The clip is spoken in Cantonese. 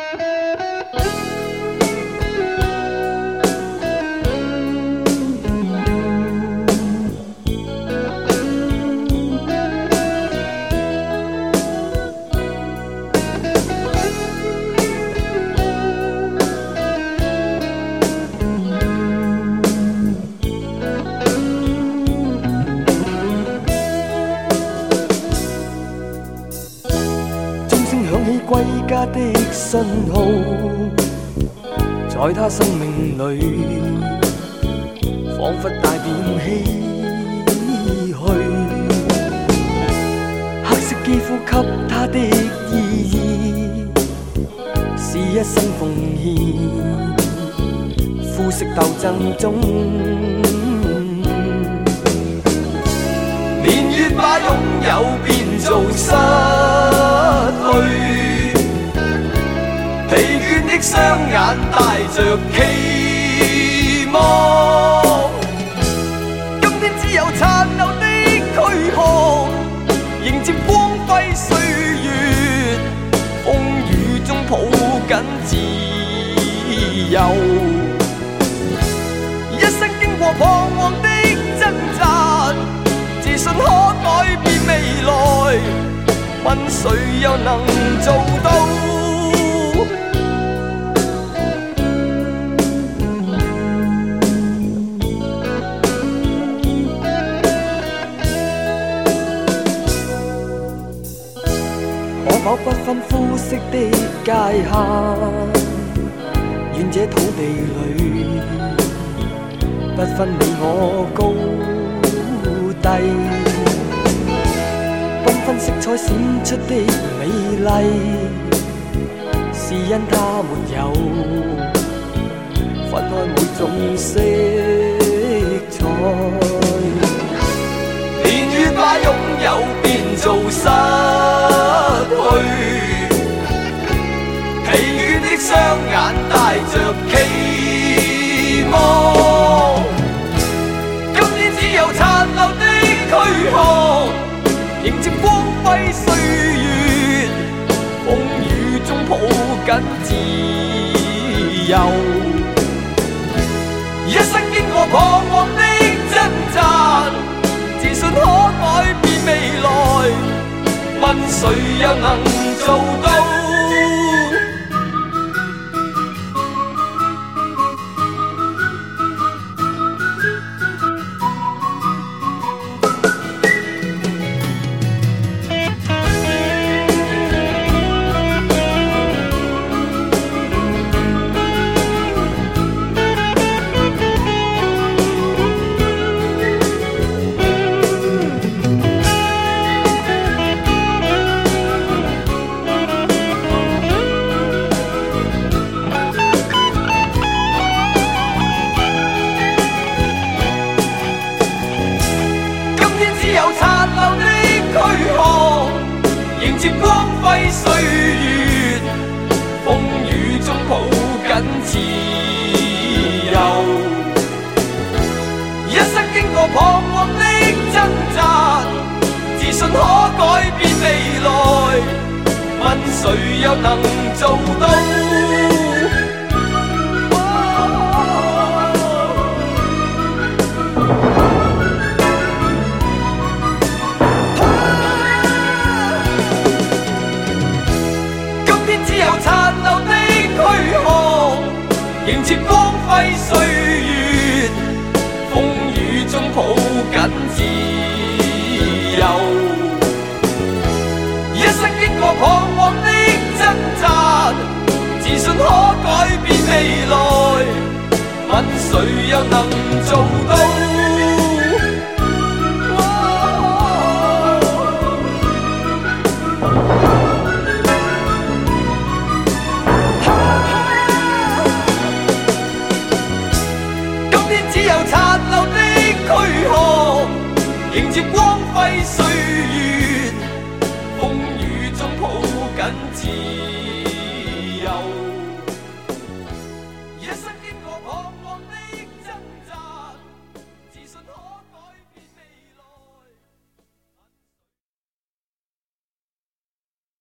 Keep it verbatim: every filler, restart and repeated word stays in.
归家的信号，在他生命里，仿佛带点唏嘘。黑色肌肤给他的意义，是一生奉献。肤色斗争中，年月把拥有变做失去。疲倦的雙眼帶着期望，今天只有殘留的軀殼，迎接光輝歲月，風雨中抱緊自由。一生經過彷徨的掙扎，自信可改變未來，問誰又能做到？可否不分膚色的界限，願這土地裏不分你我高低，繽紛色彩閃出的美麗，是因它沒有分開每種色彩。年月把擁有變做失去，疲倦的雙眼帶着期望，今天只有殘留的軀殼，迎接光輝歲月，風雨中抱緊自由。一生經過彷徨的掙扎，自信可改變未來，問誰又能做到？迎接光輝歲月，風雨中抱緊自由。一生經過彷徨的掙扎，自信可改變未來，問誰又能做到？迎接光輝歲月，風雨中抱緊自由。一生經過彷徨的掙扎，自信可改變未來，問誰又能做到？迎接光輝歲月，風雨中抱緊自由。